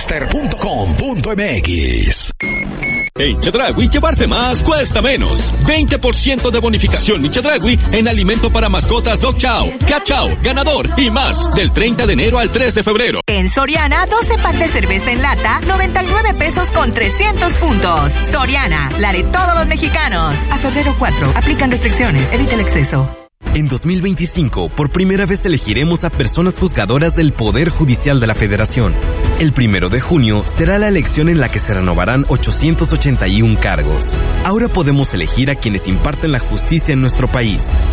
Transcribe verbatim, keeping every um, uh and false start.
Roster punto com punto m x. En Chedraui llevarse más cuesta menos. veinte por ciento de bonificación en Chedraui en alimento para mascotas Dog Chow, Cat Chow, Ganador y más. Del treinta de enero al tres de febrero. En Soriana, doce packs de cerveza en lata, noventa y nueve pesos con trescientos puntos. Soriana, la de todos los mexicanos. A febrero cuatro, aplican restricciones, evita el exceso. En dos mil veinticinco, por primera vez elegiremos a personas juzgadoras del Poder Judicial de la Federación. El primero de junio será la elección en la que se renovarán ochocientos ochenta y uno cargos. Ahora podemos elegir a quienes imparten la justicia en nuestro país.